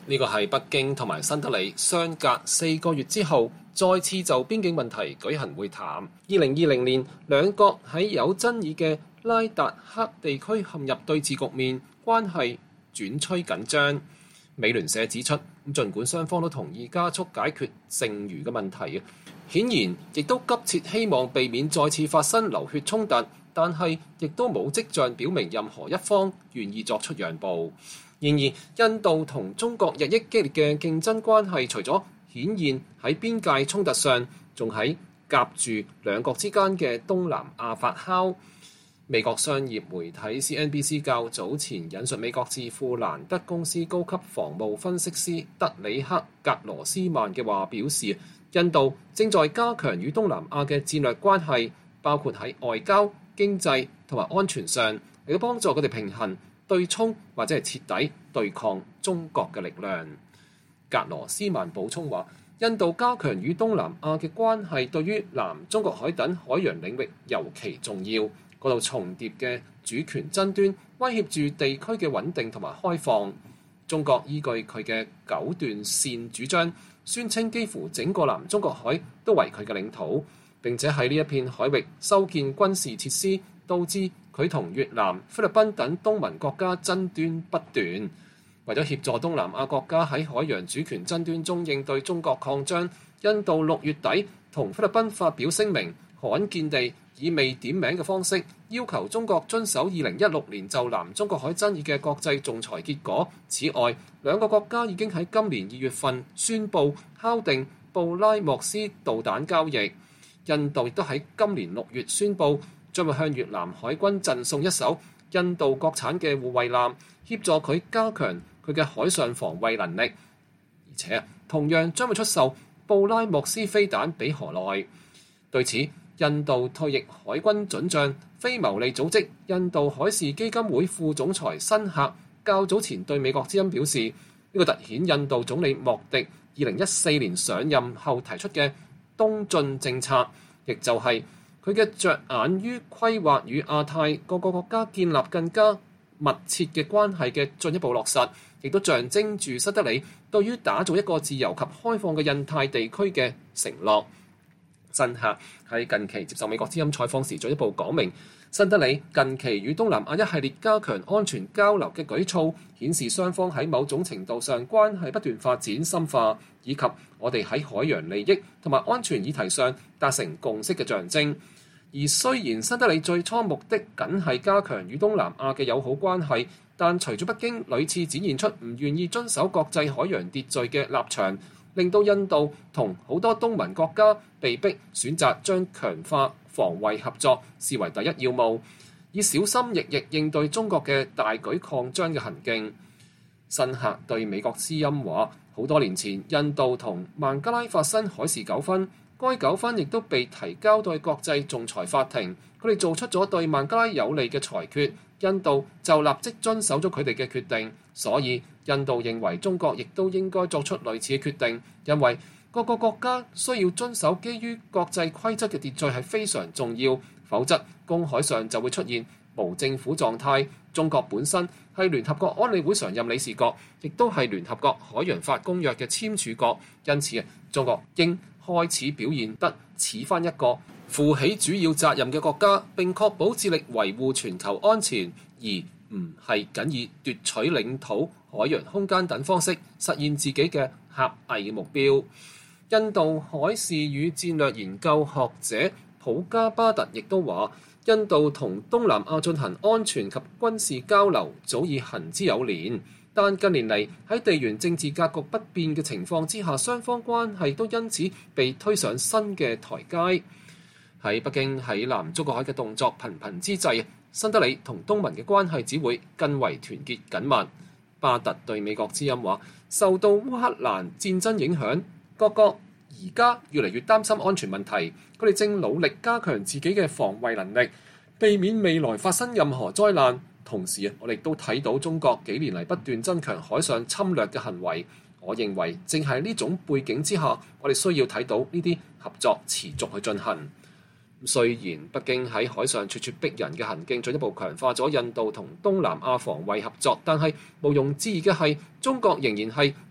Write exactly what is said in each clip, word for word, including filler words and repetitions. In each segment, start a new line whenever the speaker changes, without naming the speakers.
呢個係北京同埋新德里相隔四個月之後，再次就邊境問題舉行會談。二零二零年，兩國喺有爭議嘅拉達克地區陷入對峙局面，關係轉趨緊張。美聯社指出，咁儘管雙方都同意加速解決剩餘嘅問題，顯然亦都急切希望避免再次發生流血衝突，但係亦都冇跡象表明任何一方願意作出讓步。然而，印度同中國日益激烈嘅競爭關係，除咗顯現喺邊界衝突上，仲喺夾住兩國之間嘅東南亞發酵。美國商業媒體 C N B C 較早前引述美國智庫蘭德公司高級防務分析師德里克·格羅斯曼嘅話表示，印度正在加強與東南亞嘅戰略關係，包括喺外交、經濟同埋安全上，嚟到幫助佢哋平衡對沖或者係徹底對抗中國嘅力量。格羅斯曼補充話，印度加強與東南亞嘅關係，對於南中國海等海洋領域尤其重要。嗰度重疊嘅主權爭端威脅住地區嘅穩定同埋開放。中國依據佢嘅九段線主張，宣稱幾乎整個南中國海都為佢嘅領土，並且喺呢一片海域修建軍事設施，導致佢同越南、菲律賓等東盟國家爭端不斷。為咗協助東南亞國家喺海洋主權爭端中應對中國擴張，印度六月底同菲律賓發表聲明，罕見地以未點名嘅方式要求中國遵守二零一六年就南中國海爭議嘅國際仲裁結果。此外，兩個國家已經喺今年二月份宣布敲定布拉莫斯導彈交易。印度亦都喺今年六月宣布將會向越南海軍贈送一艘印度國產嘅護衛艦，協助佢加強佢嘅海上防衛能力，而且同樣將會出售布拉莫斯飛彈俾河內。對此，印度退役海軍准將、非牟利組織印度海事基金會副總裁辛赫較早前對美國之音表示，呢、這個凸顯印度總理莫迪二零一四年上任後提出嘅東進政策，亦就係佢嘅着眼於規劃與亞太各個國家建立更加密切嘅關係嘅進一步落實，亦都象徵住新德里對於打造一個自由及開放嘅印太地區嘅承諾。辛赫喺近期接受美國之音採訪時進一步講明，新德里近期與東南亞一系列加強安全交流嘅舉措，顯示雙方喺某種程度上關係不斷發展深化，以及我哋喺海洋利益同埋安全議題上達成共識嘅象徵。而雖然新德里最初目的僅係加強與東南亞嘅友好關係，但隨住北京屢次展現出唔願意遵守國際海洋秩序嘅立場，令到印度同好多東盟國家被迫選擇將強化防衛合作視為第一要務，以小心翼翼應對中國嘅大舉擴張嘅行徑。辛赫對美國之音話，好多年前印度同孟加拉發生海事糾紛，該糾紛亦都被提交到國際仲裁法庭，佢哋做出咗對孟加拉有利嘅裁決，印度就立即遵守咗佢哋嘅決定。所以印度認為中國亦都應該作出類似嘅決定，因為各個國家需要遵守基於國際規則嘅秩序係非常重要，否則公海上就會出現無政府狀態。中國本身係聯合國安理會常任理事國，亦都係聯合國海洋法公約嘅簽署國，因此中國應開始表現得似返一個負起主要責任嘅國家，並確保致力維護全球安全，而唔係僅以奪取領土、海洋空間等方式實現自己嘅狹隘嘅目標。印度海事與戰略研究學者普加巴特亦都話，印度同東南亞進行安全及軍事交流早已行之有年，但近年嚟喺地緣政治格局不變嘅情況之下，雙方關係都因此被推上新嘅台階。喺北京喺南中國海嘅動作頻頻之際，新德里同東盟嘅關係只會更為團結緊密。巴特對美國之音話，受到烏克蘭戰爭影響，各國而家越嚟越擔心安全問題，佢哋正努力加強自己嘅防衛能力，避免未來發生任何災難。同時，我哋都睇到中國幾年嚟不斷增強海上侵略嘅行為。我認為正係呢種背景之下，我哋需要睇到呢啲合作持續去進行。雖然北京喺海上咄咄逼人嘅行徑進一步強化咗印度同東南亞防衛合作，但係毋庸置疑嘅係，中國仍然係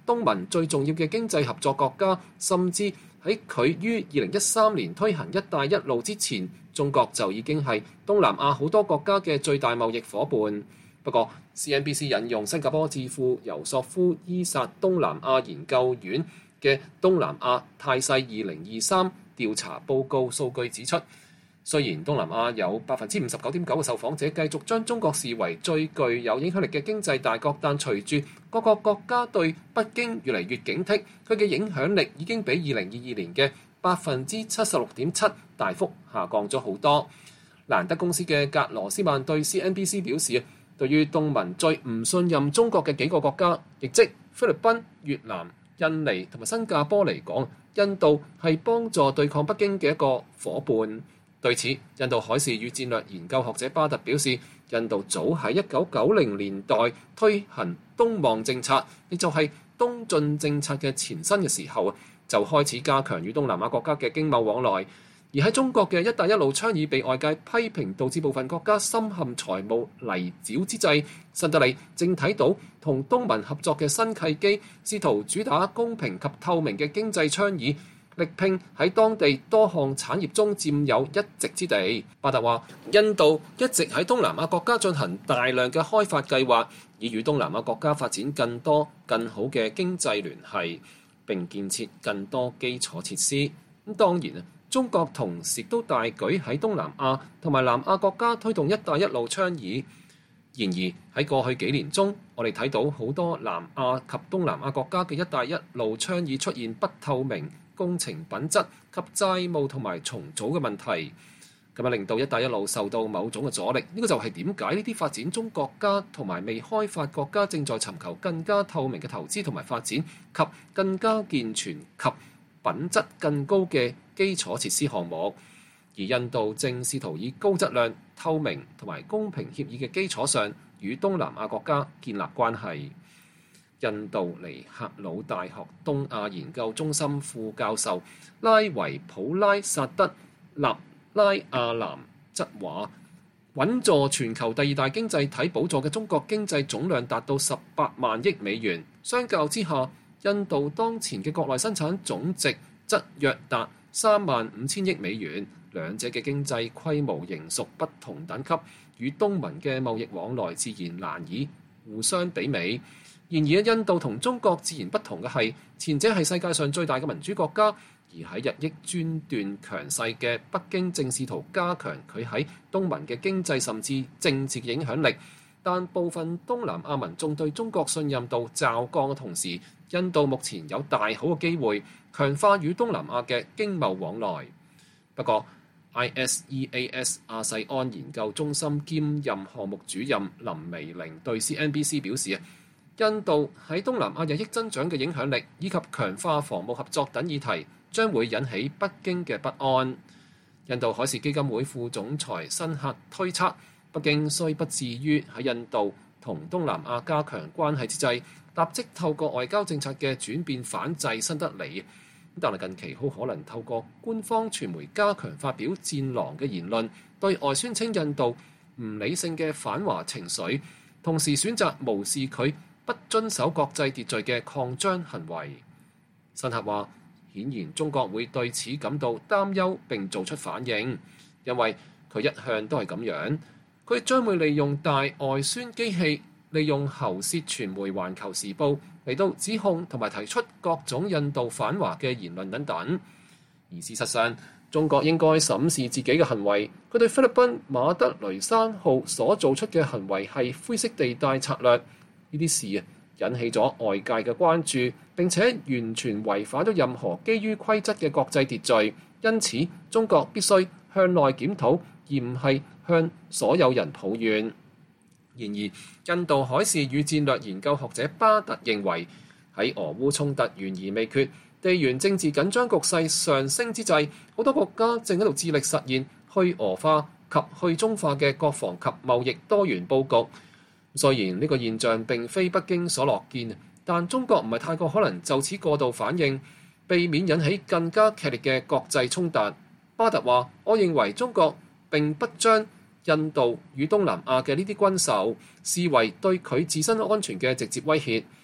東盟最重要嘅經濟合作國家，甚至喺佢於二零一三年推行一帶一路之前，中國就已經係東南亞好多國家嘅最大貿易夥伴。不過 C N B C 引用新加坡智庫尤索夫伊薩東南亞研究院嘅東南亞態勢二零二三調查報告數據指出，雖然東南亞有百分之五十九點九嘅受訪者繼續將中國視為最具有影響力嘅經濟大國，但隨住各個國家對北京越嚟越警惕，佢嘅影響力已經比二零二二年嘅百分之七十六點七大幅下降咗好多。蘭德公司嘅格羅斯曼對 C N B C 表示，對於東盟最唔信任中國嘅幾個國家，亦即菲律賓、越南、印尼同埋新加坡嚟講，印度係幫助對抗北京嘅一個伙伴。對此，印度海事與戰略研究學者巴特表示，印度早喺一九九零年代推行東望政策，亦就係東進政策嘅前身嘅時候，就開始加強與東南亞國家嘅經貿往來。而喺中國嘅一帶一路倡議被外界批評導致部分國家深陷財務泥沼之際，新德里正睇到同東盟合作嘅新契機，試圖主打公平及透明嘅經濟倡議，力拼喺當地多項產業中佔有一席之地。巴特話，印度一直喺東南亞國家進行大量嘅開發計劃，以與東南亞國家發展更多更好嘅經濟聯繫，並建設更多基礎設施。咁當然啊，中國同時都大舉喺東南亞同埋南亞國家推動一帶一路倡議。然而喺過去幾年中，我哋睇到好多南亞及東南亞國家嘅一帶一路倡議出現不透明、工程品質及債務同埋重組嘅問題，咁樣令到一帶一路受到某種嘅阻力。呢個就係點解呢啲發展中國家同埋未開發國家正在尋求更加透明嘅投資同埋發展及更加健全及品質更高嘅基礎設施項目，而印度正試圖以高質量、透明同埋公平協議嘅基礎上，與東南亞國家建立關係。印度尼赫魯大學東亞研究中心副教授拉維普拉薩德納拉亞南則話，穩坐全球第二大經濟體寶座嘅中國經濟總量達到十八萬億美元，相較之下，印度當前嘅國內生產總值則約達三萬五千億美元，兩者嘅經濟規模仍屬不同等級，與東盟嘅貿易往來自然難以互相媲美。然而，印度同中國自然不同嘅係，前者係世界上最大嘅民主國家，而喺日益專斷強勢嘅北京正試圖加強佢喺東盟嘅經濟甚至政治嘅影響力。但部分東南亞民眾對中國信任度驟降嘅同時，印度目前有大好嘅機會強化與東南亞嘅經貿往來。不過 I S E A S 亞細安研究中心兼任項目主任林薇玲對 C N B C 表示，印度喺東南亞日益增長嘅影響力以及強化防務合作等議題將會引起北京嘅不安。印度海事基金會副總裁辛克推測，北京雖不至於喺印度同東南亞加強關係之際，立即透過外交政策嘅轉變反制新德里，但係近期好可能透過官方傳媒加強發表戰狼嘅言論，對外宣稱印度唔理性嘅反華情緒，同時選擇無視佢不遵守國際秩序嘅擴張行為。辛克話，顯然中國會對此感到擔憂並做出反應，因為佢一向都係咁樣。佢將會利用大外宣機器，利用喉舌傳媒《環球時報》嚟到指控同埋提出各種印度反華嘅言論等等。而事實上，中國應該審視自己嘅行為。佢對菲律賓馬德雷山號所做出嘅行為係灰色地帶策略。呢啲事啊，引起咗外界嘅關注，並且完全違反咗任何基於規則嘅國際秩序。因此，中國必須向內檢討，而唔係向所有人抱怨。然而，印度海事與戰略研究學者巴特認為，喺俄烏衝突懸而未決、地緣政治緊張局勢上升之際，好多國家正喺度致力實現去俄化及去中化嘅國防及貿易多元佈局。雖然呢個現象並非北京所樂見，但中國唔係太過可能就此過度反應，避免引起更加劇烈嘅國際衝突。巴特話：我認為中國並不將印度與東南亞嘅呢啲軍售視為對佢自身安全嘅直接威脅。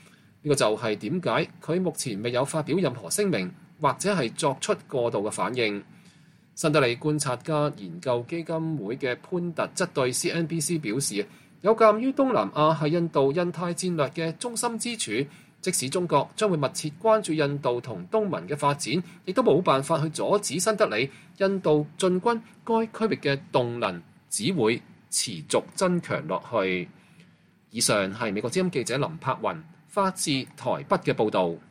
呢個就係點解佢目前未有發表任何聲明，或者係作出過度嘅反應。新德里觀察家研究基金會嘅潘特則對 C N B C 表示，有鑑於東南亞係印度印太戰略嘅中心支柱，即使中國將會密切關注印度同東盟嘅發展，亦都冇辦法去阻止新德里印度進軍該區域嘅動能，只會持續增強落去。以上係美國之音記者林柏雲發自台北嘅報導。